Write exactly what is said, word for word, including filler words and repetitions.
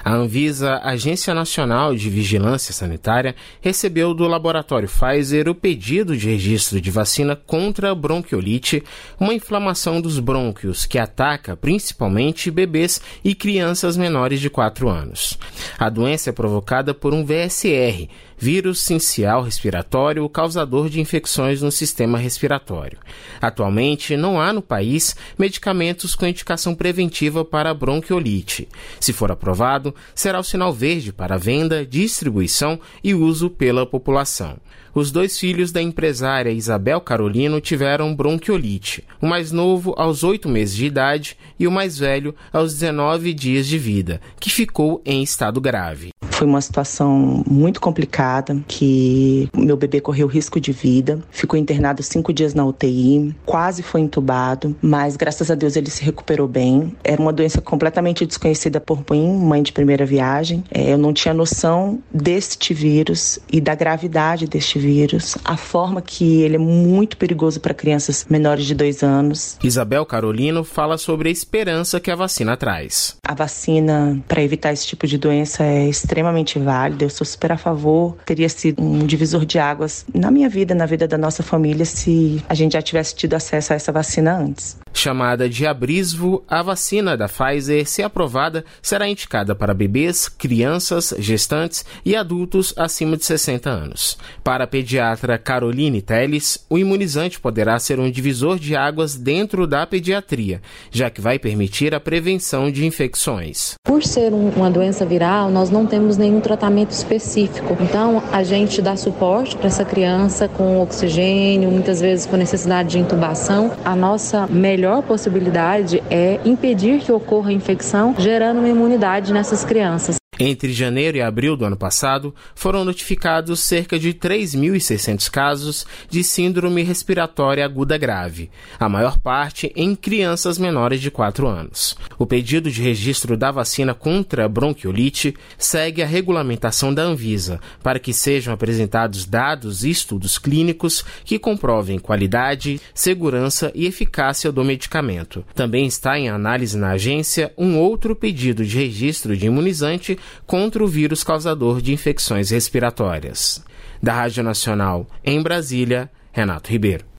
A Anvisa, Agência Nacional de Vigilância Sanitária, recebeu do laboratório Pfizer o pedido de registro de vacina contra a bronquiolite, uma inflamação dos brônquios que ataca principalmente bebês e crianças menores de quatro anos. A doença é provocada por um V S R, vírus sincial respiratório, causador de infecções no sistema respiratório. Atualmente, não há no país medicamentos com indicação preventiva para a bronquiolite. Se for aprovado, será o sinal verde para venda, distribuição e uso pela população. Os dois filhos da empresária Isabel Carolino tiveram bronquiolite, o mais novo aos oito meses de idade e o mais velho aos dezenove dias de vida, que ficou em estado grave. Foi uma situação muito complicada, que meu bebê correu risco de vida, ficou internado cinco dias na U T I, quase foi entubado, mas graças a Deus ele se recuperou bem. Era uma doença completamente desconhecida por mim, mãe de primeira viagem. Eu não tinha noção deste vírus e da gravidade deste vírus, a forma que ele é muito perigoso para crianças menores de dois anos. Isabel Carolino fala sobre a esperança que a vacina traz. A vacina para evitar esse tipo de doença é extremamente extremamente válida, eu sou super a favor, teria sido um divisor de águas na minha vida, na vida da nossa família, se a gente já tivesse tido acesso a essa vacina antes. Chamada de Abrisvo, a vacina da Pfizer, se aprovada, será indicada para bebês, crianças, gestantes e adultos acima de sessenta anos. Para a pediatra Caroline Teles, o imunizante poderá ser um divisor de águas dentro da pediatria, já que vai permitir a prevenção de infecções. Por ser um, uma doença viral, nós não temos nenhum tratamento específico. Então, a gente dá suporte para essa criança com oxigênio, muitas vezes com necessidade de intubação. A nossa melhor A melhor possibilidade é impedir que ocorra a infecção, gerando uma imunidade nessas crianças. Entre janeiro e abril do ano passado, foram notificados cerca de três mil e seiscentos casos de síndrome respiratória aguda grave, a maior parte em crianças menores de quatro anos. O pedido de registro da vacina contra a bronquiolite segue a regulamentação da Anvisa, para que sejam apresentados dados e estudos clínicos que comprovem qualidade, segurança e eficácia do medicamento. Também está em análise na agência um outro pedido de registro de imunizante contra o vírus causador de infecções respiratórias. Da Rádio Nacional, em Brasília, Renato Ribeiro.